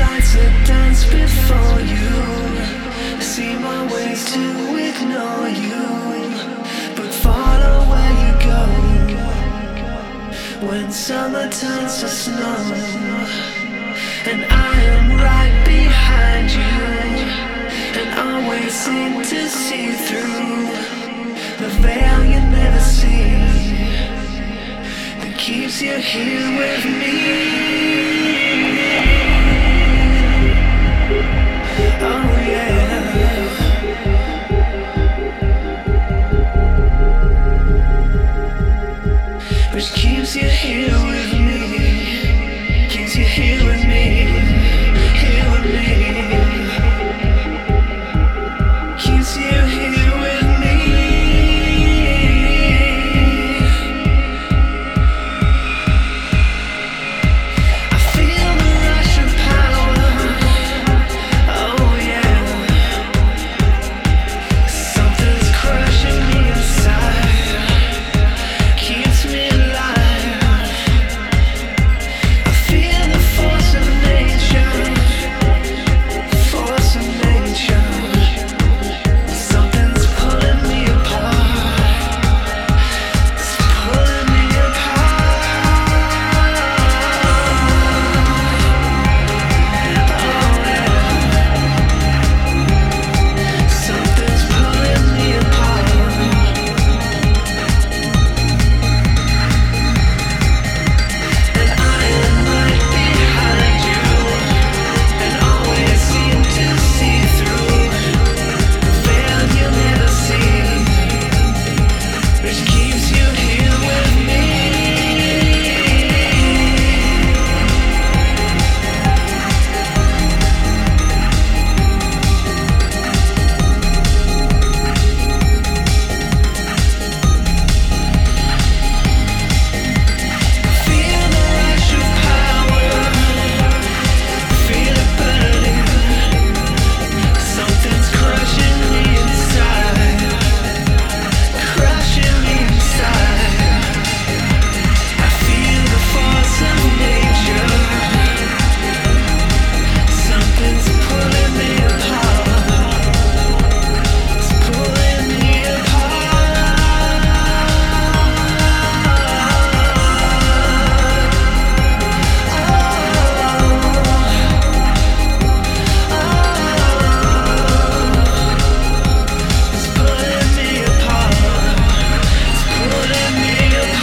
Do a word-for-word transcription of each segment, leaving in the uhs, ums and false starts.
nights that dance before you. See my ways to ignore you, but follow where you go. When summer turns to snow, and I am right behind you, and always seem to see through the veil you never see, that keeps you here with me. Oh yeah, which keeps you here with me, keeps you here with me, here with me, keeps you here with me. I feel the rush of power, oh yeah, something's crushing me inside, keeps me alive. I feel the force of nature, force of nature. Something's pulling me apart, it's pulling me apart. Oh yeah, something's pulling me apart. And I am right behind you, and always seem to see through the veil you never see, which keeps you here with me. Feel the rush of power, feel it burning. Something's crushing me inside, crushing me inside. I feel the force of nature. Something's pulling me apart, it's pulling me apart. It's pulling me apart, it's pulling me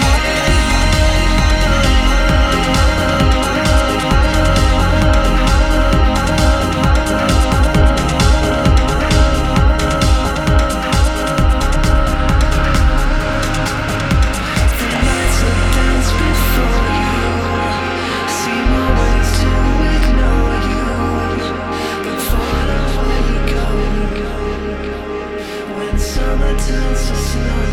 The nights that dance before you, see my ways to ignore you, but follow where you go. When summer turns to snow,